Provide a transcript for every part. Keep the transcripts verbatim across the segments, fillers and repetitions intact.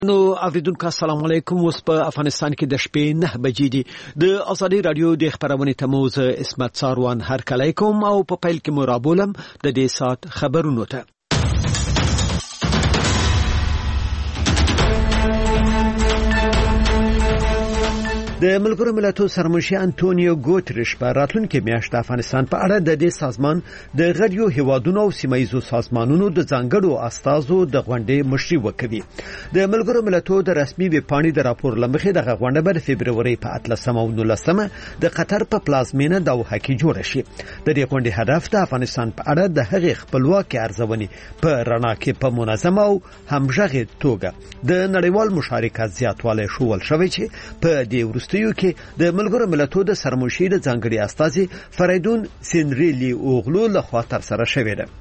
نو اوریدونکو السلام علیکم. اوس په افغانستان کې د شپې نه بجې دي. د ازادي رادیو د خبرونې تموز اسمت ساروان هر کله کوم او په پیل کې مرابولم د دې سات خبرونو ته. د ملګرو ملتونو سرمنشي انټونیو ګوتریش په راتلونکي میاشت د افغانستان په اړه د دې سازمان د غړیو هیوادونو او سیمایي سازمانونو د ځانګړو استازو د غونډې مشري وکوي. د ملګرو ملتونو د رسمي ویب پاڼې د راپور لمخې د غونډه په فبرवरी په اتلسمه او نولسمه د قطر په پلازمینه دوحه کې جوړ شي. د دې غونډې هدف د افغانستان په اړه د هغې خپلواکي ارزونې په رڼا کې په منظمه او همغږي توګه د نړیوال مشارکت زیاتوالی شول شوی چې په دې یو کې د ملګرو ملتونو د سرمنشي د ځانګړي استازي فریدون سینریلی اوغلو لخوا تر سره شوې ده.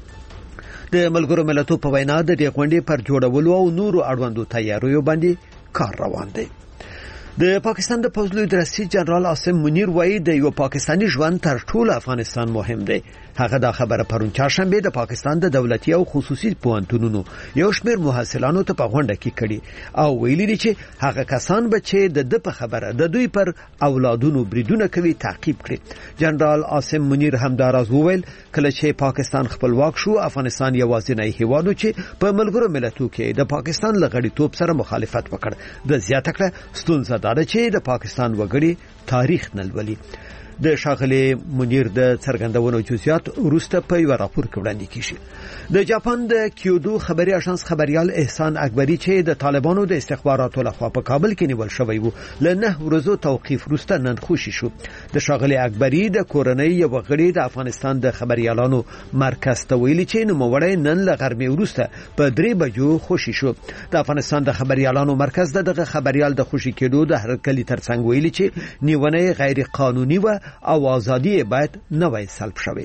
د ملګرو ملتونو په وینا د دې غونډې پر جوړولو او نورو اړوندو تیاریو باندې کار روان دی. د پاکستان د پوځ لوی درسي جنرال عاصم منیر وایي د یو پاکستاني ژوند تر ټولو افغانستان مهم دی. هغه دا خبره پرون چهارشنبه د پاکستان د دولتي او خصوصي پوهنتونونو یو شمېر محصلانو ته په غونډه کې کړي او ویلي دي چې هغه کسان به چې د د په خبره د دوی پر اولادونو بریدونه کوي تعقیب کړي. جنرال عاصم منیر همداراز وویل کله چې پاکستان خپلواک شو افغانستان یوازینی هیواد چې په ملګرو ملتونو کې د پاکستان لغړیتوب سره مخالفت وکړ. د زیاته کړه ستونزه دا ده چې د پاکستان وګړي تاریخ نه لولي. د شاغلي منیر د څرګندونو جزئیات وروسته په یو راپور کې وړاندې کیږي. د جاپان د کیودو خبري اژانس خبريال احسان اکبری چې د طالبانو د استخباراتو لخوا په کابل کې نیول شوی وو له نه ورځو توقيف وروسته نن خوشي شو. د شاغلي اکبری د کورنۍ یو غړي د افغانستان د خبريالانو مرکز ته ویلي چې نوموړی نن له غرمې وروسته په درې بجو خوشي شو. د افغانستان د خبريالانو مرکز دغه خبريال د خوشي کېدو د هرکلی ترڅنګ ویلي چې نیونه غیر قانوني و او ازادي باید نوې سلب شوي.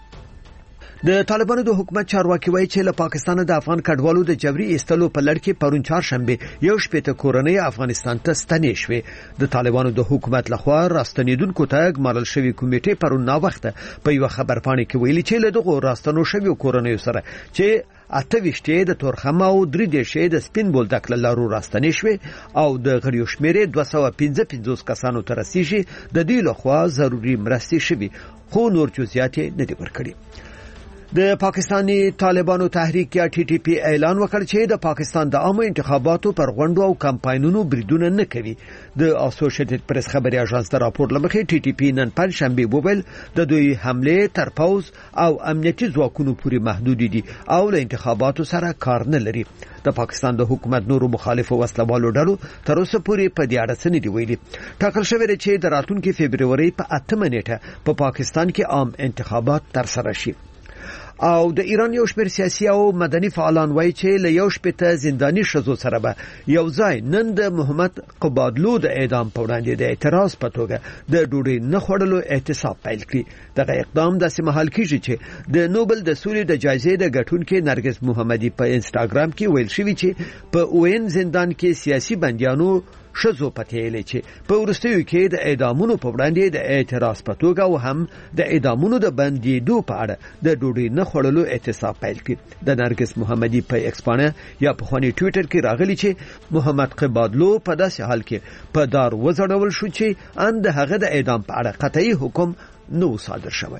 د طالبانو د حکومت چارواکي وایي چې له پاکستان د افغان کډوالو د جبري ایستلو په لړ کې پرون چهارشنبه یو شپېته کورنۍ افغانستان ته ستنې شوې. د طالبانو د حکومت لخوا راستنیدونکو ته ګمارل شوی کمیټې پرون نا وخت په یو خبرپاڼه کې ویلي چې له دغه راستنو شوی کورنۍ سره چې اته وشته د تورخم او درې دیشه د سپین بولدک لارو راستنې شوې او د غړیو شمیره دوه سوه پنځه پنځوس کسانو ته رسیدي. د دې لخوا ضروري مرستې شوي خو نور جزئیات نه دي ورکړي. د پاکستانی طالبانو تحریک یا ټي ټي پی اعلان وکړ چې د پاکستان د عامه انتخاباتو پر غونډو او کمپاینونو بریدونه نه کوي. د اسوسییټډ پریس خبري اژانس د راپور لمخې ټي ټي پی نن پنځشنبه وویل د دوی حمله تر پوز او امنیتي ځواکونو پورې محدود دي او له انتخاباتو سره کار نه لري. د پاکستان د حکومت نورو مخالفو وسلوالو ډلو تر اوسه پورې په دې اړه څه نه دی ویلي. ټاکل شوی دی چې د راتلونکي فبرवरी په اتمه نیټه په پاکستان کې عام انتخابات تر سره شي. او د ایران یو شمېر سیاسي او مدني فعالان وایي چې له یو شپېته زنداني شذو سره به یو ځای نن د محمد قبادلو د اعدام په وړاندې د اعتراض په توګه د ډوډۍ نه خوړلو احتساب پیل کړي. دغه اقدام داسې مهال کیږي چې د نوبل د سولې د جایزې د ګټونکو نرګس محمدي په انستګرام کې ویل شوی چې په اوین زندان کې سیاسي بنديانو شذو پتهیلې چې په ورستیو کې د اعدامونو په وړاندې د اعتراض په توګه او هم د اعدامونو د بندیدو په اړه د ډوډۍ نه خوړلو احتساب پیل کړ. د نرګس محمدي په ایکسپانه یا په خوني ټوئیټر کې راغلی چې محمد قبادلو په داسې حال کې په دار وزړول شو چې ان د هغه د اعدام په اړه قطعي حکم نو صادر شوی.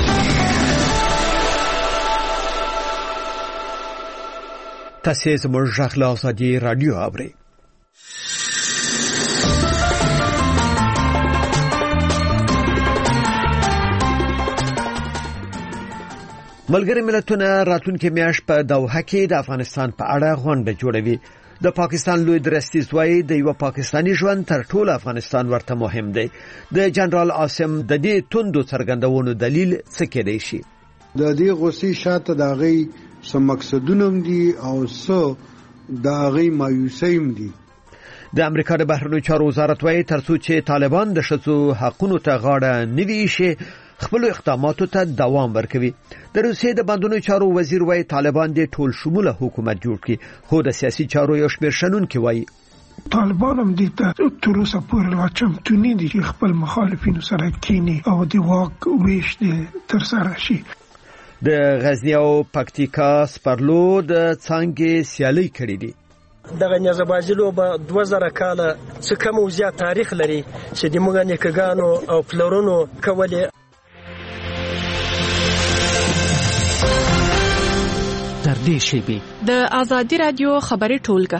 تاسو زموږ ژغ له ازادي رادیو اورئ. ملګری ملتونه راتلونکي میاشت په دوحه کې د افغانستان په اړه غونډه جوړوي. د پاکستان لوی درستی وایي د یو پاکستاني ژوند تر ټولو افغانستان ورته مهم دی. د جنرال عاصم د دې توندو څرګندونو دلیل څه کېدای شي؟ د دې غوسې شاته د غي سم مقصدونه دي او څو د غي مایوسۍ دي. د امریکا د بهرنیو چارو وزارت وایي ترڅو چې طالبان د شذو حقونو ته غاړه نه ویشي خپل اقداماتو ته دوام ورکوي. د روسیې د بندونو چارو وزیر وایي طالبان د ټول شموله حکومت جوړ کړي خو د سیاسي چارو یو شمېر شنونکي وایي طالبان هم دې ته تر اوسه پورې لا چمتوني دي چې خپل مخالفینو سره کینی او د واک ویش دې تر سره شي. د غزنی او پکتیکا سپرلو د څنګه سیالي کړې دي. دغه نیزه‌بازي لوبه دوه زره کاله څه کم او زیات تاریخ لري چې د موږ نیکګانو او پلرونو کولې. تر دې شیبې د آزادي رادیو خبري ټولګه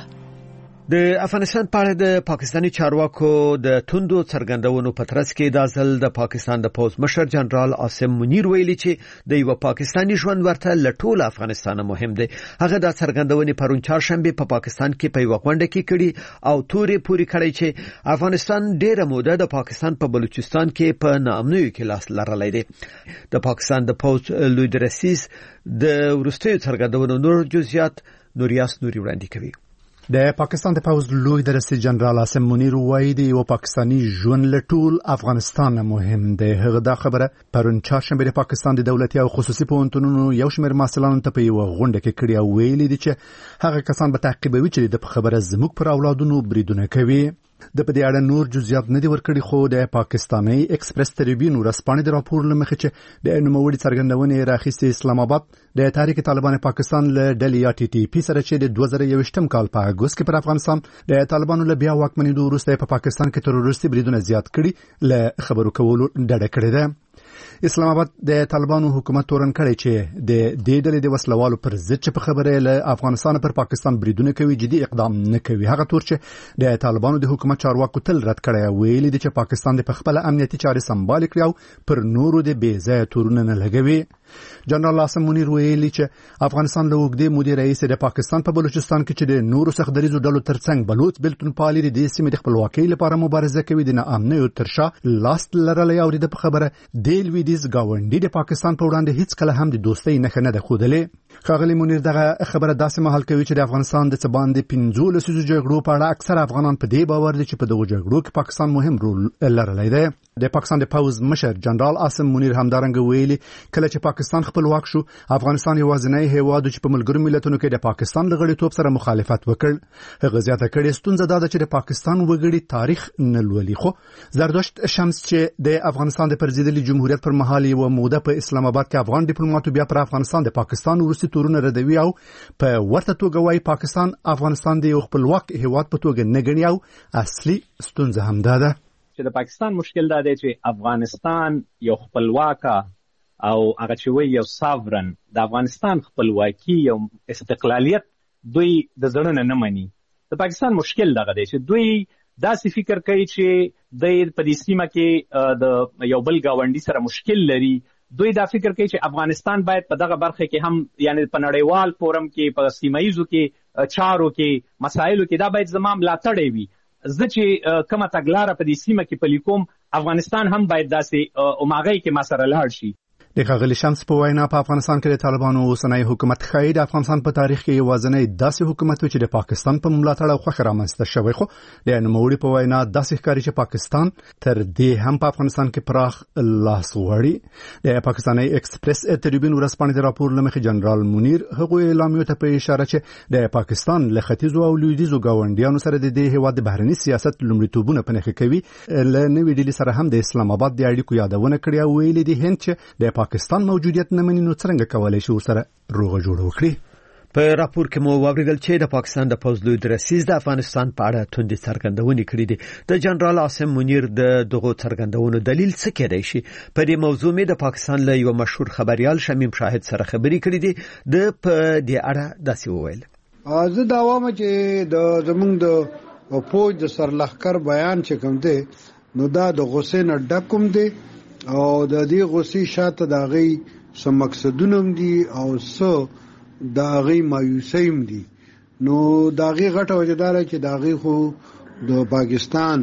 د افغانستان په اړه د پاکستاني چارواکو د توندو څرګندونو په ترڅ کې د ځل د پاکستان د پوز مشر جنرال عاصم منیر ویلي چې د یو پاکستاني ژوند ورته لټول افغانستان مهم دی. هغه د څرګندونې پرون چهارشنبه په پا پاکستان کې په یو غونډه کې کړي او تورې پوری کړی چې افغانستان ډیره موده د پاکستان په بلوچستان کې په ناامنیو کې لاس لرلې دی. د پاکستان د پوز لوی درسیز د ورستیو څرګندونو نور جزئیات نوریاس نوري وړاندې کوي. د پاکستان د پوز لوی درسي جنرال عاصم منیر وایي د یو پاکستاني ژوند لټول افغانستان مهم دی. هغه دا خبره پرون چهارشنبه د پاکستان د دولتي او خصوصي پوهنتونونو یو شمېر محصلانو ته په یو غونډه کې کړي او ویلي دي چې هغه کسان به تعقیبوي چې د خبره زموږ پر اولادونو بریدونه کوي. د په دې اړه نور جزئیات نه دي ورکړي، خو د پاکستاني ایکسپریس ټریبیون ورسپانې د راپور لمخې چې د نوموړي څرګندونې راخیستې اسلام آباد د تحریک طالبان پاکستان له ډلې یا ټي ټي پی سره چې د دوه زره یوویشتم کال په اګوست کې پر افغانستان د طالبانو له بیا واکمنېدو وروسته په پاکستان کې تروریستي بریدونه زیات کړي له خبرو کولو ډډه کړې ده. اسلام آباد د طالبانو حکومت تورن کړی چې د دې ډلې د وسلوالو پر ضد چې په خبره له افغانستان پر پاکستان بریدونه کوي جدي اقدام نه کوي. هغه تور چې د طالبانو د حکومت چارواکو تل رد کړی ویلي دي چې پاکستان د خپل امنیتي چارې سمبال کړي او پر نورو د بې ځایه تورونه نه لګوي. جنرال عاصم منیر ویلي چې افغانستان له اوږدې مودې راهیسې د پاکستان په بلوچستان کې چې د نورو سختدریزو ډلو ترڅنګ بلوچ بلتون پالي د دې سیمې د خپلواکۍ لپاره مبارزه کوي. د ناامنیو تر شا لاس لرلې او د خبره د لویدیز گاونډي د پاکستان په وړاندې هیڅ کله هم د دوستۍ نښه نه ده ښودلې. ښاغلی منیر دغه خبره داسې مهال کوي چې د افغانستان د څه باندې پنځو لسیزو جګړو په اړه اکثر افغانان په دې باور دي چې په دغو جګړو کې پاکستان مهم رول لرلی دی. د پاکستان د پوز مشر جنرال عاصم منیر همدارنګه ویلي کله چې پاکستان خپلواک شو افغانستان یوازینی هیواد چې په ملګرو ملتونو کې د پاکستان له غړیتوب سره مخالفت وکړ. هغه زیاته کړې ستونزه دا ده چې د پاکستان وګړي تاریخ نه لولي. خو زردشت شمس چې د افغانستان د پرزیدلي جمهوریت پر مهال یو موده په اسلام آباد کې افغان ډیپلوماټو بیا پر افغانستان د پاکستان وروستي تورونه ردوي او په ورته توګه وايي پاکستان افغانستان د یو خپلواک هیواد په توګه نه ګڼي او اصلي ستونزه همدا ده چې د پاکستان مشکل دا دی چې افغانستان یو خپلواکه او هغه چې وایي یو ساورن د افغانستان خپلواکي او استقلالیت دوی د زړه نه مني. د پاکستان مشکل دغه دی چې دوی داسې فکر کوي چې د په دې سیمه کې د یو بل گاونډي سره مشکل لري. دوی دا فکر کوي چې افغانستان باید په دغه برخه کې هم یعنی په نړیوال فورم کې په سیمایزو کې چارو کې مسایلو کې دا باید زما ملاتړی وي. زه چې کومه تګلاره په دې سیمه کې پلي کوم افغانستان هم باید داسې اوماغی کې ما سره لاړ شي. د ښاغلي شمس په وینا په افغانستان کې د طالبانو اوسنی حکومت ښایي د افغانستان په تاریخ کې یوازینی داسې حکومت و چې د پاکستان په ملاتړ او خوښه رامنځته شوی. خو د نوموړي په وینا داسې ښکاري چې پاکستان تر دې هم په افغانستان کې پراخ لاس غواړي. د پاکستاني ایکسپریس ټریبیون ورسپانې د راپور له مخې جنرال منیر هغوی اعلامیو ته په اشاره چې د پاکستان له ختیځو او لویدیځو ګاونډیانو سره د دې هېواد د بهرني سیاست لومړیتوبونه په نښه کوي. له نوې ډیلي سره هم د اسلام آباد د اړیکو یادونه کړې او ویلي دي هند چې د پاکستان موجودیت نه مني نو څنګه کولای شي ورسره روغه جوړه وکړي. په راپور کې مو واوریدل چې د پاکستان د پوز لوی درسیز د افغانستان په اړه توندې څرګندونې کړې دي. د جنرال عاصم منیر د دغو څرګندونو دلیل څه کېدای شي؟ په دې موضوع مې د پاکستان له یو مشهور خبريال شمیم شاهد سره خبرې کړې دي. د په دې اړه داسې وویل: زه دا وایم چې د زمونږ د پوج د سرلخر بیان چې کوم دی نو دا د غصې نه ډکوم دی او د دې غصې شاته د غي سم مقصدونه دي او څو د غي مایوسۍ دي. نو د غي غټه وجدار چې د غي خو د پاکستان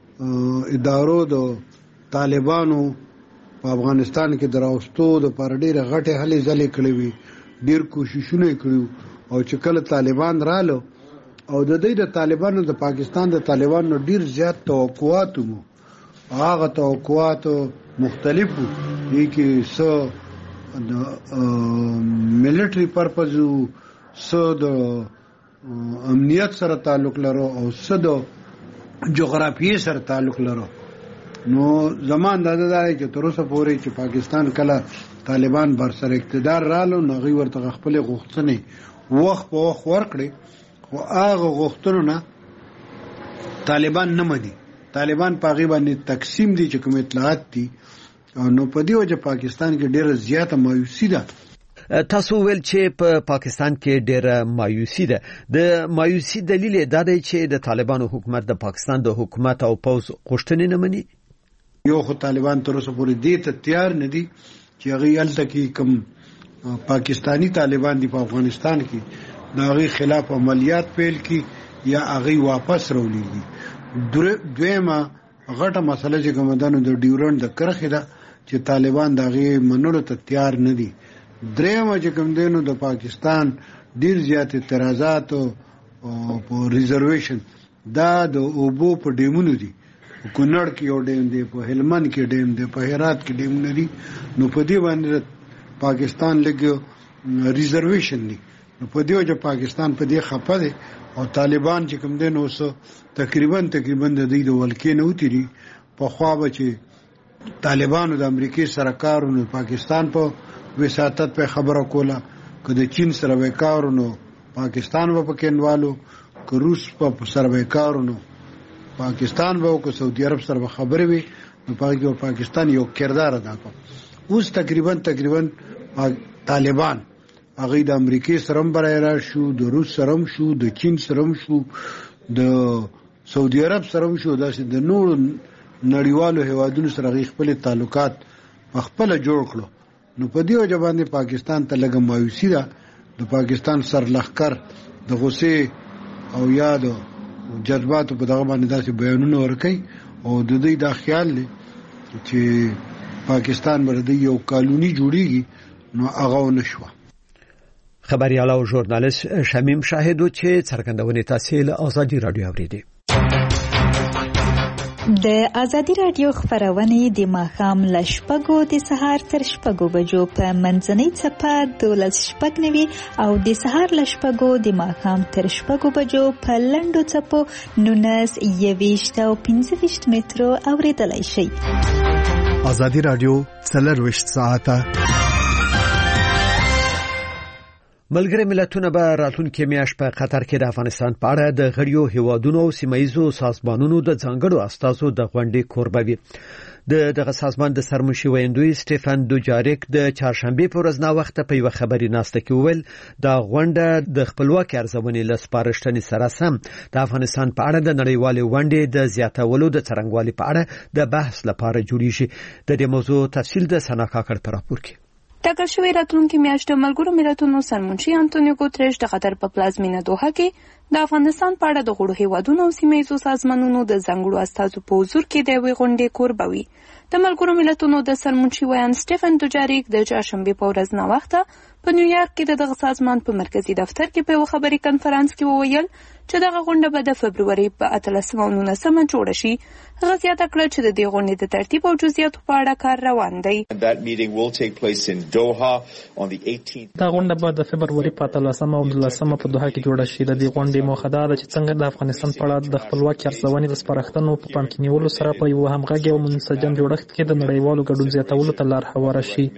ادارو د طالبانو په افغانستان کې دراوستو د پر ډیره غټه هلې ځلې کړې وي، ډیر کوششونه کړو او چې کله طالبان رالو او د دې د طالبانو د پاکستان د طالبانو ډیر زیات توقعات مو هغه توقعات مختلفو دي کې څو د ملټری پرپز څو د امنیت سره تعلق لرو او څو د جغرافیې سره تعلق لرو. نو زمان دا دا چې تر اوسه پورې چې پاکستان کله طالبان بر سر اقتدار رالو نو غي ورته خپل غوښتنې وخت په وخت ورکړي، خو هغه غوښتنو نه طالبان نه مني. طالبان په هغې باندې تقسیم دي چې کوم اطلاعات دي، نو په دې وجه پاکستان کې ډېره زیاته مایوسي ده. تاسو ویل چې په پاکستان کې ډېره مایوسي ده. د مایوسي دلیل دا دی چې د طالبانو حکومت د پاکستان د حکومت او پوز غوښتنې نه مني. یو خو طالبان تر اوسه پورې دې ته تیار نه دي چې هغه هلته کې کوم پاکستانی طالبان دي په افغانستان کې د هغې خلاف عملیات پیل کړي یا هغې واپس راولېږي. دویمه غټه مسله چې کومه ده نو د ډیورنډ د کرښې ده چې طالبان د هغې منلو ته تیار نه دي. درېیمه چې کوم دی نو د پاکستان ډېر زیات اعتراضات په ریزرویشن دا د اوبو په ډیمونو دي. په کونړ کې یو ډیم دی، په هلمند کې ډیم دی، په هرات کې ډیمونه دي. نو په دې باندې پاکستان لږ ریزرویشن دي. نو په دې وجه پاکستان په دې خفه دی او طالبان چې کوم دی نو اوس تقریبا تقریبا د دوی د ولکې نه وتېري. پخوا به چې طالبانو د امریکې سره کار نو پاکستان په وساطت په خبره کوله، که د چین سره به کار نو پاکستان به پکې انوالو، که روس په سره به کار نو پاکستان به او که سعودي عرب سره به خبرې وي نو په پاکستان یو کردار ادا کړ. اوس تقریبا تقریبا طالبان هغه د امریکای سره هم برابر شو، د روس سره هم شو، د چین سره هم شو، د سعودي عرب سره هم شو، داسې د نور نړیوالو هیوادونو سره خپل تعلقات په خپل جوړ کړو. نو په دې وجه باندې پاکستان ته لږه مایوسي ده. د پاکستان سرلښکر د غصې او یا د جذباتو په دغه باندې داسې بیانونه ورکوي او د دوی دا خیال دی چې پاکستان باندې یو قانوني جوړیږي نو هغه ونه شوه. خبريال او ژورنالیست شمیم شاهدو چې څرګندونې تاسو له ازادي رادیو اوریدي. د ازادي رادیو خبرونه د ماښام له شپږو د سهار تر شپږو بجو په منځنۍ څپه دولس شپږ نوي او د سهار له شپږو د ماښام تر شپږو بجو په لنډو څپو نولس یویشت او پنځه ویشت مترو اوریدلای شئ. ازادي رادیو څلرویشت ساعته ملګری ملتونه به راتلونکي میاشت په قطر کې د افغانستان په اړه د غړیو هیوادونو او سیمایي سازمانونو د ځانګړو استازو د غونډې کوربه وي. د دغه سازمان د سرمشي ویندوی سټيفن دوجاریک د چهارشنبه په ورځ نا وخت په یو خبري ناسته کې ویل دا غونډه د خپلواکۍ ارزونې لسپارښتنې سره سم د افغانستان په اړه د نړیوالې غونډې د زیاتولو د څرنګوالي په اړه د بحث لپاره جوړیږي. د دې موضوع تفصیل د سنا کاکړ په راپور کې. ټاکل شوی راتلونکي میاشت د ملګرو ملتونو سرمنشي انټونیو ګوتریش د قطر په پلازمینه دوحه کې د افغانستان په اړه د غړو هیوادونو او سیمه‌ییزو سازمانونو د ځانګړو استازو په حضور کې د یوې غونډې کوربه وي. د ملګرو ملتونو د سرمنشي ویان سټيفن دوجاریک د چهارشنبه په ورځ نا وخته په نیویارک کې د دغه سازمان په مرکزي دفتر کې په یو خبري کنفرانس کې وویل چې دغه غونډه به د فبروري په اتلسمه او نولسمه جوړه شي. هغه زیاته کړه چې د دې غونډې د ترتیب او جزئیاتو په اړه کار روان دی. دا غونډه به د فبروري په اتلسمه او نولسمه په دوحه کې جوړه شي. د دې غونډې موخه دا ده چې څنګه د افغانستان په اړه د خپلواکۍ ارزونې د سپارښتنو په پام کې نیولو سره په یو همغږي او منسجم جوړښت کې د نړیوالو ګډون زیاتولو ته لار هواره شي.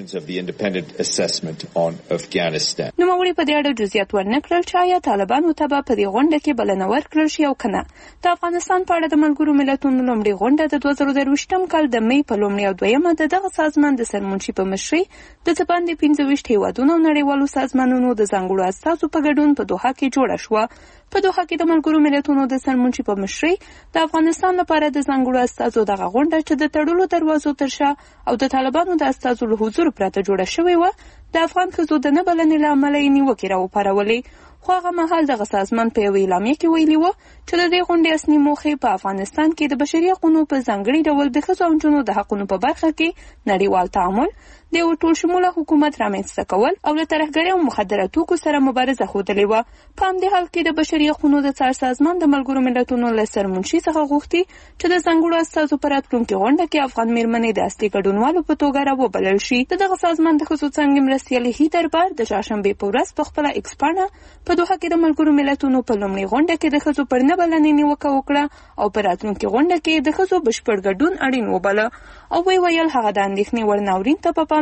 نوموړي په دې اړه جزئیات ورنکړل چې آیا طالبانو ته به په دې غونډه کې بلنه ورکړل شي او کنه. د افغانستان په اړه د ملګرو ملتونو لومړۍ غونډه د دوه زره درویشتم کال د مې په لومړۍ او دویمه د دغه سازمان د سرمنشي په مشرۍ د څه باندې پنځه ویشت هیوادونو او نړیوالو سازمانونو د ځانګړو استازو په ګډون په دوحه کې جوړه شوه. په دوحه کې د ملګرو ملتونو د سرمنشي په مشرۍ د افغانستان لپاره د ځانګړو استازو دغه غونډه چې د تړلو دروازو تر شا او د طالبانو د استازو له حضور پرته جوړه شوې وه د افغان ښځو د نه بلنې له امله یې نیوکې راوپارولې. خو هغه مهال دغه سازمان په یوه اعلامیه کې ویلي وه چې د دې غونډې اصلي موخې په افغانستان کې د بشري حقونو په ځانګړي ډول د ښځو او نجونو د حقونو په برخه کې نړیوال تعامل، د یو ټولشموله حکومت رامنځته کول او له ترهګرۍ او مخدره توکو سره مبارزه ښودلې وه. په همدې حال کې د بشري حقونو د څار سازمان د ملګرو ملتونو له سرمنشي څخه غوښتي چې د ځانګړو استازو په راتلونکې غونډه کې افغان میرمنې د اصلي ګډونوالو په توګه راوبلل شي. د دغه سازمان د ښځو څانګې مرستیالي هی دربار د چهارشنبې په ورځ په خپله ایکس پاڼه په دوحه کې د ملګرو ملتونو په لومړۍ غونډه کې د ښځو پر نه بلنې نیوکه وکړه او په راتلونکې غونډه کې د ښځو بشپړ ګډون اړین وباله او وی ویل هغه د اندېښنې وړ ناورین ته په پام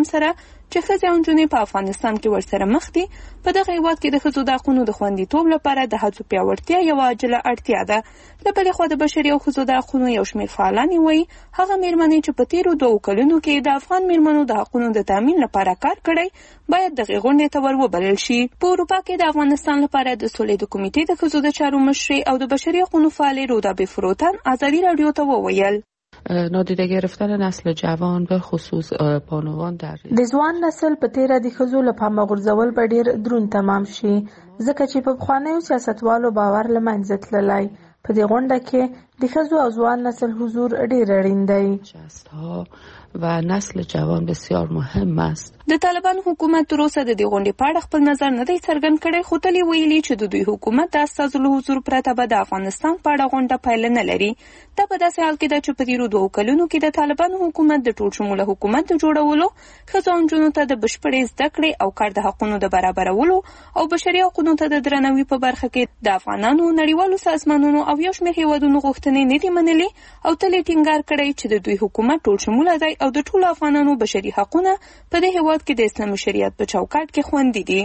پام سره چې ښځې او نجونې په افغانستان کې ورسره مخ دي. په دغه هیواد کې د ښځو د حقونو د خوندیتوب لپاره د هڅو پیاوړتیا یوه عاجله اړتیا ده. له بلې خوا د بشري او ښځو د حقونو یو شمېر فعالان وایي هغه مېرمنې چې په تېرو دوو کلونو کې د افغان مېرمنو د حقونو د تامین لپاره کار کړی باید دغې غونډې ته ور وبلل شي. په اروپا کې د افغانستان لپاره د سولې د کمیټې د ښځو د چارو مشرې او د بشري حقونو فعالې رودا بفروتن ازادي راډیو ته وویل نادیده گرفتن نسل جوان به خصوص بانوان در د ځوان نسل په تیره د ښځو له پامه غورځول به ډیر دروند تمام شي ځکه چې په پخوانیو سیاستوالو باور له منځه تللی. په دې غونډه کې د ښځو او ځوان نسل حضور ډیر اړین دی و نسل جوان بسیار مهم است. د طالبان حکومت تر اوسه د دې غونډې په اړه خپل نظر نه دی څرګند کړی، خو تل ویلي چې د دوی حکومت د استازو له حضور پرته به د افغانستان په اړه غونډه پایله نه لري. دا په داسې حال کې ده چې په تېرو دوو کلونو کې د طالبان حکومت د ټول شموله حکومت د جوړولو، ښځو او نجونو ته د بشپړې زده کړې او کار د حقونو د برابرولو او بشري حقونو ته د درناوي په برخه کې د افغانانو، نړیوالو سازمانونو او یو شمېر هېوادونو غوښتنې نه دي منلي او تل یې ټینګار کړی چې د دوی حکومت ټول شموله دی او د ټولو افغانانو بشري حقونه په دې هېواد کې د اسلامي شریعت په چوکاټ کې خوندي دي.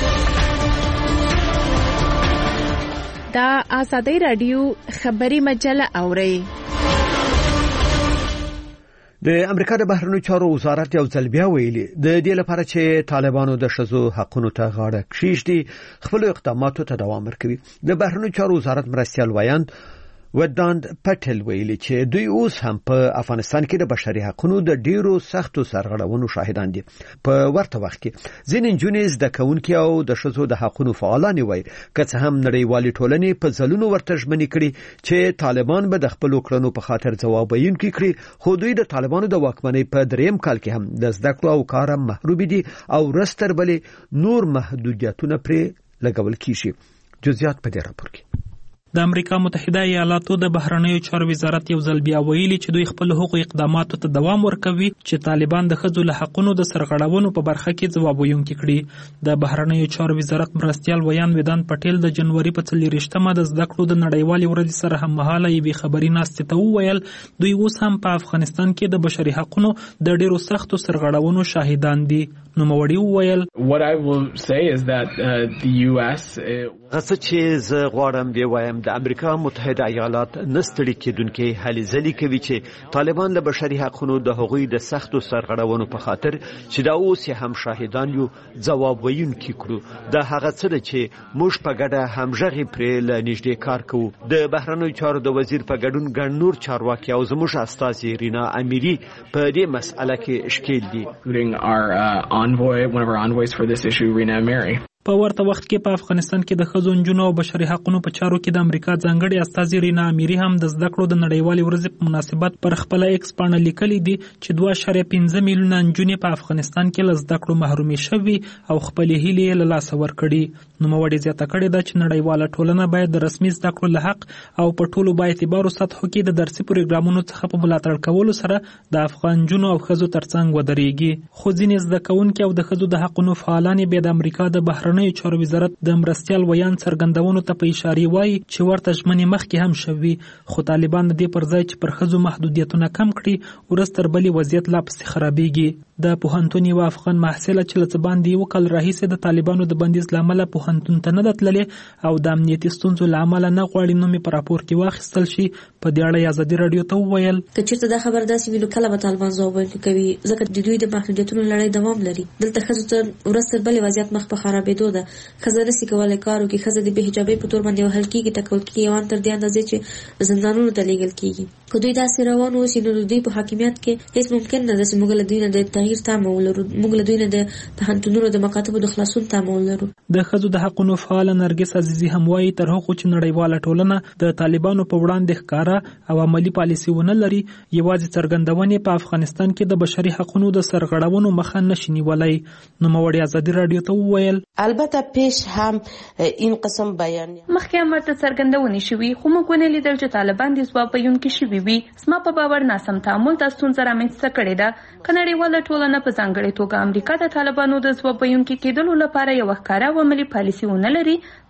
دا آزادی راډیو خبري مجله اوري. د امریکا د بهرنیو چارو وزارت یو ځل بیا ویلي د دې لپاره چې طالبانو د ښځو حقونو ته غاړه کښیږدي خپل اقداماتو ته دوام ورکوي. د بهرنیو چارو وزارت مرستیال وایاند وداند پټل ویلي چې دوی اوس هم په افغانستان کې د بشري حقونو د ډیرو سختو سرغړونو شاهدان دي. په ورته وخت کې ځینې نجونې زده کوونکي او د ښځو د حقونو فعالان وایي که څه هم نړیوالې ټولنې په ځلونو ورته ژمنې کړي چې طالبان به د خپلو کړنو په خاطر ځواب ویونکي کړي، خو دوی د طالبانو د واکمنۍ په دریم کال کې هم د زده کړو او کار محروم دي او رستر بلې نور محدودیتونه پرې لګول کیږي. جزئیات په دې راپور کې. د امریکا متحده ایالاتو د بهرنیو چارو وزارت یو ځل بیا ویلي چې دوی خپل حقوقي اقداماتو ته دوام ورکوي چې طالبان د ښځو له حقونو د سرغړونو په برخه کې ځواب ویونکي کړي. د بهرنیو چارو وزارت مرستیال ویان ودان پټیل د جنوري په څلېرویشتمه د زده کړو د نړیوالې ورځې سره هممهاله یوې خبري ناستې ته وویل دوی اوس هم په افغانستان کې د بشري حقونو د ډیرو سختو سرغړونو شاهدان دي. نوموړي وویل What I will say is that uh, the U S غڅ چې زه غواړم دی وایم د امریکا متحده ایالات نستړي کېدونکي هلې ځلې کوي چې طالبان د بشري حقونو د هغوی د سختو سرغړونو په خاطر چې دا اوس هم شاهدان یو ځواب ویونکي کړو. دا هغه څه ده چې موږ په ګډه همغږي پرې له نږدې کار کوو. د بهرنیو چارو د وزیر په ګډون ګڼ نور چارواکي او زموږ استازي رینا امیری په دې مسأله کې ښکیل دي. Envoy, one of our envoys for this issue, Rina Amiri. په ورته وخت کې په افغانستان کې د ښځو نجونو او بشري حقونو په چارو کې د امریکا ځانګړي استازي رینا امیری هم د زده کړو د نړیوالې ورځې په مناسبت پر خپل ایکس پاڼه لیکلي دي چې دوه اعشاریه پنځه میلیونه نجونې په افغانستان کې له زده کړو محرومې شوي او خپلې هیلې له لاسه ورکړي. نوموړي زیاته کړې ده چې نړیواله ټولنه باید د رسمي زده کړو له حق او په ټولو با اعتبارو سطحو کې د درسي پروګرامونو څخه په ملاتړ کولو سره د افغان نجونو او ښځو ترڅنګ ودرېږي. خو ځینې زده کوونکي او د ښځو د حقونو فعالان بیا د امریکا د بهرنیو چارو وزارت د مرستیال ویان څرګندونو ته په اشاره وایي چې ورته ژمنې مخکې هم شوي، خو طالبان د دې پر ځای چې پر ښځو محدودیتونه کم کړي ورځ تر بلې وضعیت لا پسې خرابېږي. د پوهنتون یو افغان محصله چې له څه باندې یو کال راهیسې د طالبانو د بندیز له امله پوهنتون ته نه ده تللې او د امنیتي ستونزو له امله نه غواړي نوم یې په راپور کې واخیستل شي. په دې اړه ازادي راډیو ته وویل که چېرته دا خبره داسې وي نو کله به طالبان ځواب ویونکي کوي ځکه د دوی د محدودیتونو لړۍ دوام لري. دلته ښځو ته ورځ تر بلې وضعیت مخ په خرابېدو ده. ښځه نشي کولی کار وکړي، ښځه د بې حجابۍ په تور باندې وهل کېږي، ټکول کېږي او ان تر دې اندازې چې زندانونو ته لیږل کېږي. که دوی داسې روان اوسي نو د دوی په حاکمیت کې هیڅ ممکن نه ده چې موږ له دوی نه د تغییر تمه ولرو، موږ له دوی نه د پوهنتونونو د مکاتبو د خلاصون تمه ولرو. د ښځو د حقونو فعاله نرګس عزیزي هم وایي تر هغو چې نړیواله ټولنه د طالبانو په وړاندې ښکاره او عملي پالیسي ونه لري یوازې څرګندونې په افغانستان کې د بشري حقونو د سرغړونو مخه نشي نیولی. نوموړي ازادي راډیو ته وویل البته پیش هم این قسم بیان مخکې هم ورته څرګندونې شوي خو موږ ونه لیدل چې طالبان د ځواب ویونکي شوي وي. زما په باور ناسم تعامل دا ستونزه رامنځته کړې ده. که نړیواله ټولنه په ځانګړې توګه امریکا د طالبانو د ځواب ویونکي کېدلو لپاره یوه ښکاره او عملي پالیسي ونه لري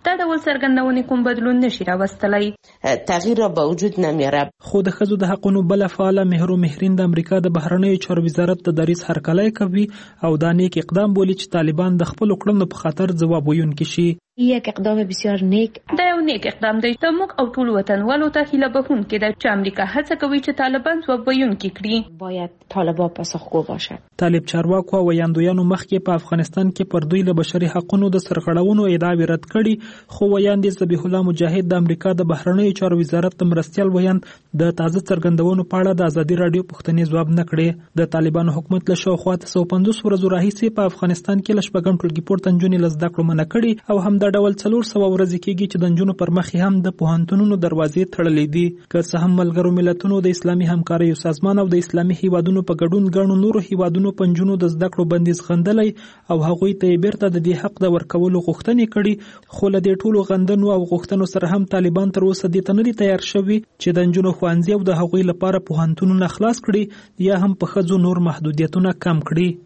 دا ډول څرګندونې کوم بدلون نشي راوستلی. تغییر را به وجود نمیاره. خو د ښځو د حقونو بله فعاله مهرو مهرین د امریکا د بهرنیو چارو وزارت د دریځ هرکلی کوي او دا نیک اقدام بولي چې طالبان د خپلو کړنو په خاطر ځواب ویونکي شي. یک اقدام بسیار نیک دا یو نیک اقدام دی ته موږ او ټول وطنوالو ته هیله بخښونکې ده چې امریکا هڅه کوي چې طالبان ځواب ویونکي کړي. باید طالبان پاسخگو باشد. طالب چارواکو او ویاندویانو مخکې په افغانستان کې پر دوی له بشري حقوقو د سرغړونو ادعاوې رد کړي، خو ویاند ذبیح الله مجاهد د امریکا د بهرنیو چارو وزارت د مرستیال ویاند د تازه څرګندونو په اړه د ازادي رادیو پوښتنې ځواب نه کړې. د طالبانو حکومت له شاوخوا څو پنځوس ورځو راهیسې په افغانستان کې له شپږم ټولګي پورته نجونې له زده کړو منع کړي او هم دا ډول څلور سوه ورځې کېږي چې د نجونو پر مخ هم د پوهنتونونو دروازې تړلې دي. که څه هم ملګرو ملتونو د اسلامي همکاریو سازمان او د اسلامي هیوادونو په ګډون ګڼو نورو هیوادونو په نجونو د زده کړو بندیز غندلی او هغوی ته یې بیرته د دې حق د ورکولو غوښتنې کړي، خو له دې ټولو غندنو او غوښتنو سره هم طالبان تر اوسه دې ته نه دي تیار شوي چې د نجونو ښوونځي او د هغوی لپاره پوهنتونونه خلاص کړي یا هم په ښځو نور محدودیتونه کم کړي.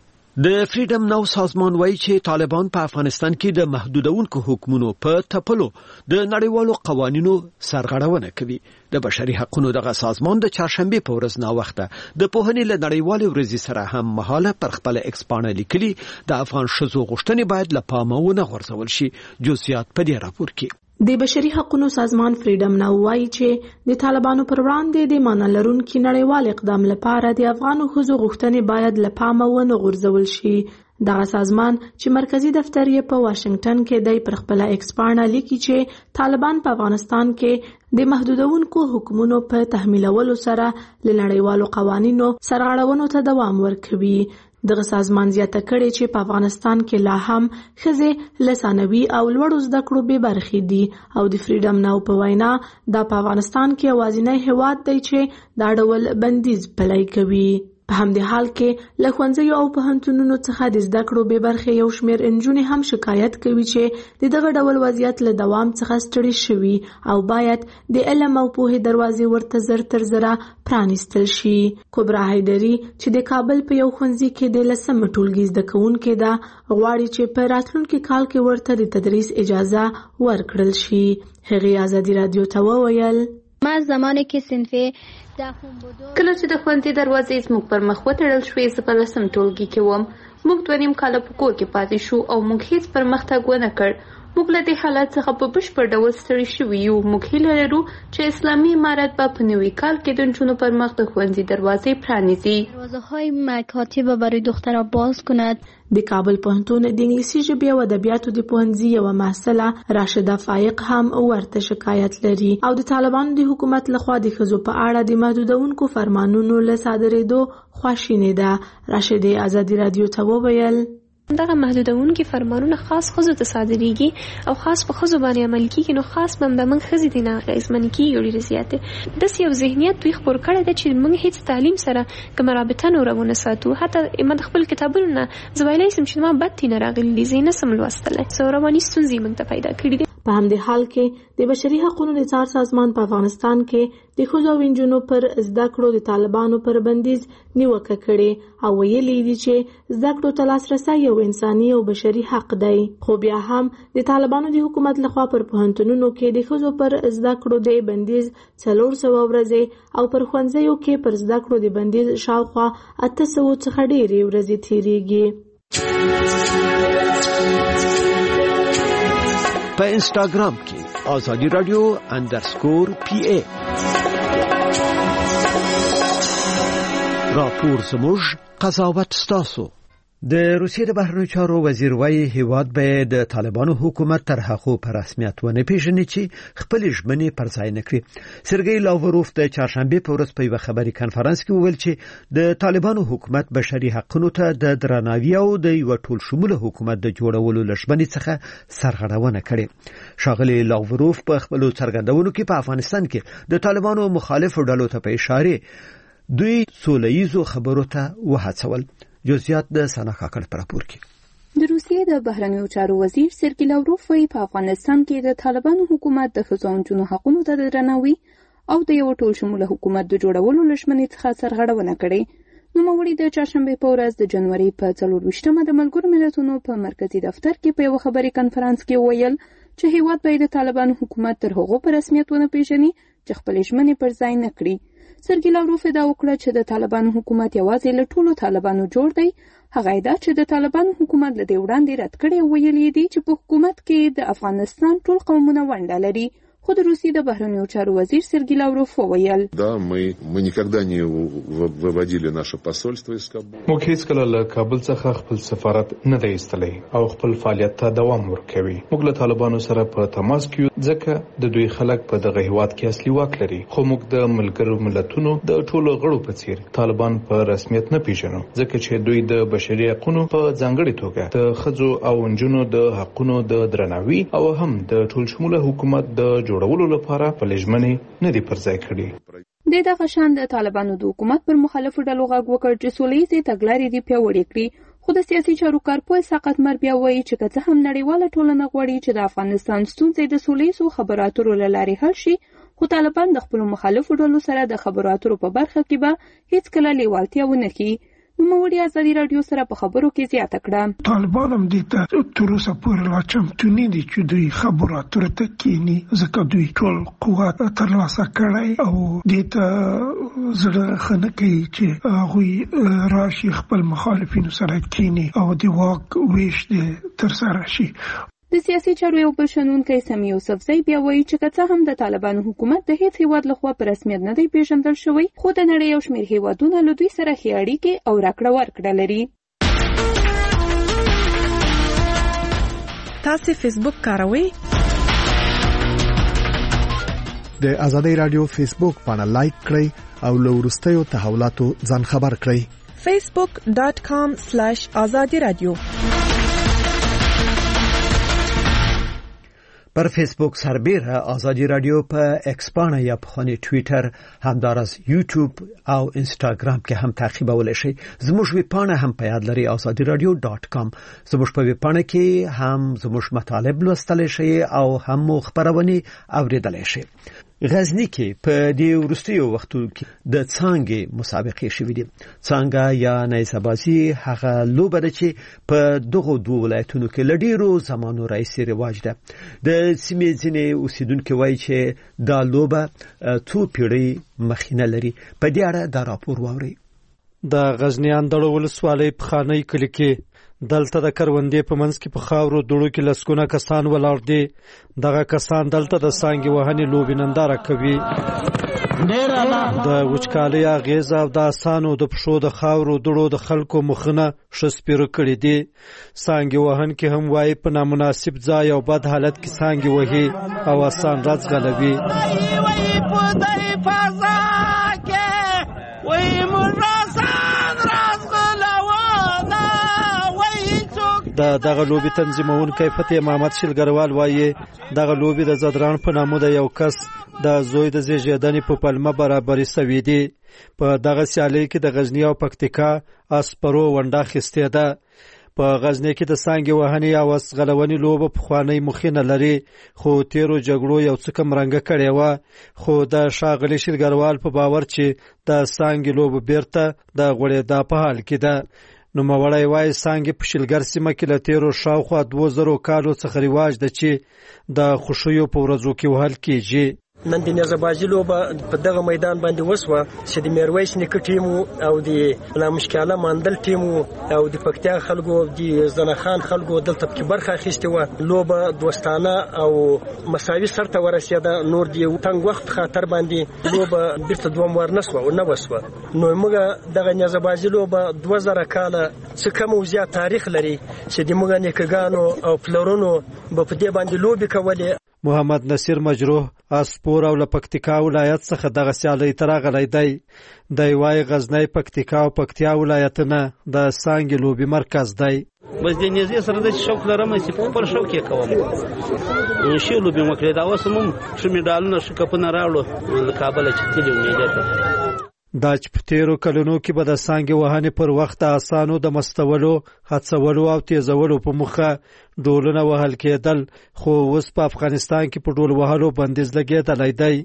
د فریډم ناو سازمان وایي چې طالبان په افغانستان کې د محدودونکو حکمونو په تپلو د نړیوالو قوانینو سرغړونه کوي. د بشري حقوقو دغه سازمان د چهارشنبه په ورځ ناوخته د پوهنې له نړیوالې ورځې سره هم مهاله پر خپل ایکس پاڼه لیکلي د افغان ښځو غوښتنې باید له پامه ونه غورځول شي. جزئیات په دې راپور کې. د بشري حقوقو سازمان فریډم ناو وایي چې د طالبانو پر وړاندې د معنا لرونکي نړیوال اقدام لپاره د افغان ښځو غوښتنې باید له پامه ونه غورځول شي. دغه سازمان چې مرکزی دفتر یې په واشنگټن کې دی پر خپل ایکس پاڼه لیکي چې طالبان په افغانستان کې د محدودونکو حکومتونو په تحمیلولو سره له نړیوالو قوانینو سرغړونو ته دوام ورکوي. دغه سازمان زیاته کړې چې په افغانستان کې لا هم ښځې له ثانوي او لوړو زده کړو بې برخې دي او د فریډم ناو په وینا دا په افغانستان کې یوازینی هیواد دی چې دا ډول بندیز پلی کوي. په همدې حال کې له ښوونځیو او پوهنتونونو څخه د زده کړو بې برخې یو شمېر نجونې هم شکایت کوي چې د دغه ډول وضعیت له دوام څخه ستړي شوي او باید د علم او پوهې دروازې ورته زر تر زره پرانیستل شي. کبرا حیدري چې د کابل په یو ښوونځي کې د لسمه ټولګي زده کوونکې ده غواړي چې په راتلونکي کال کې ورته د تدریس اجازه ورکړل شي. هغې ازادي رادیو ته وویل ما زمانی که صنفه کله چې د ښوونځي دروازې زموږ پر مخ وتړل شوې زه په لسم ټولګي کې وم. موږ دوه نیم کاله په کور کې پاتې شو او موږ هیڅ پرمختګ ونه کړ. موږ له دې حالت څخه په بشپړ ډول ستړي شوي یو. موږ هیله لرو چې اسلامي امارت به په نوي کال کې د نجونو پر مخ د ښوونځي دروازې پرانیزي. دروازه‌های مکاتب برای دخترها باز کند. د کابل پوهنتون د انګلیسي ژبې او ادبیاتو د پوهنځي یوه محصله راشده فایق هم ورته شکایت لري او د طالبانو د حکومت لخوا د ښځو په اړه د محدودونکو فرمانونو له صادرېدو خواشینې ده. راشده ازادي رادیو ته وویل دغه محدودونکي فرمانونه خاص ښځو ته صادریږي او خاص په ښځو باندې عمل کیږي، نو خاص به د موږ ښځې دي نه اغېزمنې کېږي ډېرې زیاتې. داسې یو ذهنیت دوی خپور کړی دی چې موږ هېڅ تعلیم سره کومه رابطه نوره ونه ساتو. حتی ما د خپل کتابونو نه زه ویلی سم چې ما بد دي نه راغلي دي، زه یې نسم لوستلی. څه رواني ستونزې موږ ته پیدا کړي دي. په همدې حال کې د بشري حقوقو د څار سازمان په افغانستان کې د ښځو او نجونو پر زده کړو د طالبانو پر بندیز نیوکه کړې او ویلي دي چې زده کړو ته لاسرسی یو انساني او بشري حق دی. خو بیا هم د طالبانو د حکومت لخوا پر پوهنتونونو کې د ښځو پر زده کړو د بندیز څلور سوه ورځې او پر ښوونځیو کې پر زده کړو د بندیز شاوخوا اته سوه څخه ډېرې ورځې تیریږي. په انسټاګرام کې آزادی رادیو اندرسکور پی ای راپور زموږ قضاوت ستاسو. د روسیې د بهرنیو چارو وزیر وایي هیواد به د طالبانو حکومت تر هغه په رسمیت ونه پیژني چې خپل ژمنې پر ځای نه کړي. سرګی لاوروف د چهارشنبه په ورځ په یو خبري کانفرنس کې وویل چې د طالبانو حکومت بشري حقوقو ته د درناوي او د یو ټول شموله حکومت د جوړولو لژمنې څخه سرغړونه کړې. شاغلی لاوروف په خپل څرګندونو کې په افغانستان کې د طالبانو مخالفو ډلو ته په اشاره دوی سولهییزو خبرو ته وهڅول. جزئیات د سنا کاکړ پر راپور کې. د روسیې د بهرنیو چارو وزیر سرګی لاوروف وايي په افغانستان کې د طالبانو حکومت د ښځو او نجونو حقوقو ته د درناوي او د یو ټول شموله حکومت د جوړولو لژمنې څخه سرغړونه کړې. نوموړي د چهارشنبه په ورځ د جنوري په څلور ویشتمه د ملګرو ملتونو په مرکزی دفتر کې په یو خبري کانفرنس کې ویل چې هیواد به د طالبانو حکومت تر هغو په رسمیت ونه پیژني چې خپلې ژمنې پر ځای نه کړي. سرګي لاوروف ادعا وکړه چې د طالبانو حکومت یوازې له ټولو طالبانو جوړ دی. هغه ادعا چې د طالبانو حکومت له دې وړاندې رد کړی ویلي دي چې په حکومت کې د افغانستان ټول قومونه ونډه لري. خو د روسیې د بهرنیو چارو وزیر سرګي لاوروف وویل да мы мы никогда не выводили наше посольство из Кабула. موږ هیڅ کله له کابل څخه خپل سفارت نه دی ایستلی او خپل فعالیت ته دوام ورکوي. موږ له طالبانو سره په تماس کې ځکه د دوی خلک په دغه هیواد کې اصلي واک لري. خو موږ د ملګرو ملتونو د ټولو غړو په څیر طالبان په رسمیت نه پیژنو ځکه چې دوی د بشري حقوقو په ځانګړي توګه د ښځو او نجونو د حقوقو د درناوي او هم د ټول شموله حکومت د جوړولو لپاره پليژمنې نه دي پر ځای کړي. د دغه شان د طالبانو د حکومت پر مخالفو ډلو غږ وکړ چې سولهییزې تګلارې دي پیاوړې کړي. خو د سیاسي چارو کارپوه ساقط مر بیا وایي چې که څه هم نړیواله ټولنه غواړي چې د افغانستان ستونزې د سولهییزو خبرو اترو له لارې حل شي، خو طالبان د خپلو مخالفو ډلو سره د خبرو اترو په برخه کې به هیڅکله لیوالتیا ونه کړي. نوموړي ازادي راډیو سره په خبرو کې زیاته کړه. طالبان هم دې ته تر اوسه پورې لا چمتو نه دي چې دوی خبرو اترو ته کښیني ځکه دوی ټول قوت ترلاسه کړی او دې ته زړه ښه نه کوي چې هغوی راشي خپل مخالفینو سره کښیني او د واک ویش دې ترسره شي. د سیاسي چارو یو بل شنونکی سمی یوسفزی بیا وایي چې که څه هم د طالبانو حکومت د هیڅ هیواد لخوا په رسمیت نه دی پیژندل شوی، خو د نړۍ یو شمېر هیوادونه له دوی سره ښې اړیکې او راکړه ورکړه لري. تاسو فیسبوک کاروئ؟ د ازادي رادیو فیسبوک باندې لایک کړئ او له وروستیو تحولاتو ځان خبر کړئ. facebook dot com slash azadi radio. پر فیسبوک سربیره آزادی رادیو په ایکس باندې یا په خانه ټوئیټر همدارس یوټیوب او انستاګرام کې هم تعقیبولی شئ. زموږ ویبپاڼه هم په یاد لري آزادی رادیو ډاټ کام. زموږ په ویبپاڼه کې هم زموږ مطالب لوستلی شئ او هم خبرونه اوریدلی شئ. غزنی کې په دې وروستیو وختو کې د څانګې مسابقې شوې دي. څانګه یا نیزه‌بازي هغه لوبه ده چې په دغو دوو ولایتونو کې له ډېرو زمانو راهیسې رواج ده. د سیمې ځینې اوسیدونکي وایي چې دا لوبه څو پیړۍ مخینه لري. په دې اړه دا راپور واورئ. د غزنی اندړو ولسوالۍ په خانۍ کلي کې دلته د کروندې په منځ کې په خاورو دوړو کې لسګونه کسان ولاړ دي. دغه کسان دلته د سانګې وهنې لوبې ننداره کوي. د وچکالۍ اغېزه او د اسانو د پښو د خاورو دوړو د خلکو مخونه ښه سپېره کړي دي. سانګې وهونکي هم وایي په نامناسب ځای او بد حالت کې سانګې وهي او اسان راځغلوي. د دغه لوبي تنظیمونکی فتح محمد شلګروال وایي دغه لوبي د زدران په نامه د یو کس د زوی د زیږیدنې په پلمه برابري سوي دي. په دغه سیالۍ کې د غزنی او پکتیکا اسپرو ونډه اخیستې ده. په غزنی کې د سانګې وهنې او اسغلونې لوبه پخوانۍ مخینه لري، خو تیرو جګړو یو څه کم رنګه کړې وه. خو د ښاغلي شلګروال په باور چې د سانګې لوبه بیرته د غوړېدا په حال کې ده. نوموړی وایي سانګې په شلګر سیمه کې له تیرو شاوخوا دوه زرو کالو څخه رواج ده چې د خوښیو په ورځو کې وهل کېږي. نن د نیزه‌بازي لوبه په دغه میدان باندې وسوه چې د میرویس نیکه ټیم او د لا مشکاله ماندل ټیم او د پکتیا خلکو د زنخان خلکو دلته په برخه اخیستې وه. لوبه دوستانه او مساوي سرته ورسېده. نور د یو تنګ وخت خاطر باندې لوبه بیرته دوام ور نه سوه او نه وسوه. نو موږ دغه نیزه‌بازي لوبه دوه زره کاله څه کم او زیات تاریخ لري چې د موږ نیکهګانو او پلرونو به په دې باندې لوبې کولې. محمد نصیر مجروح اسپور او لپکتیکا ولایت څخه دغه سیالۍ ته راغلی دی. دی وایي غزنی، پکتیکا او پکتیا ولایتونه د سانګې لوبې مرکز دی. بس د نیزې سره د شوق لرم چې په خپل شوق یې کوم. ښې لوبې مو کړې. دا اوس هم ښه میډالونه ښه کپونه راوړو له کابله چې تللي وو نیزې ته. دا چې په تیرو کلونو کې به د سانګې وهنې پر وخت د اسانو د مستولو، هڅولو او تیزولو په موخه ډولونه وهل کېدل، خو اوس په افغانستان کې په ډول وهلو بندیز لګېدلی دی.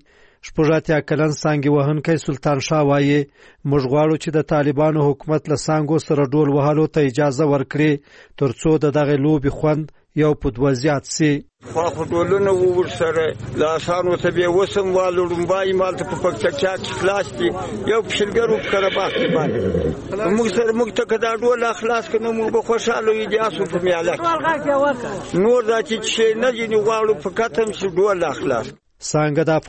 شپږ اتیا کلن څانګې وهونکی سلطان شاه وایي موږ غواړو چې د طالبانو حکومت له څانګو سره ډول وهلو ته اجازه ورکړي ترڅو د دغه لوبې خوند یو په دوه زیات سي. خو ټولونه ورسره لاسانو ته به وسم والو رمبای مالته په پکچا کې خلاص دي یو پښلګرو کړه باندې باندې موږ سره موږ ته کدا ډول اخلاص کنه موږ به خوشاله یو جاسو په میاله نور ذاتي چې نه جنې غواړو په کتم چې ډول اخلاص. څنګه د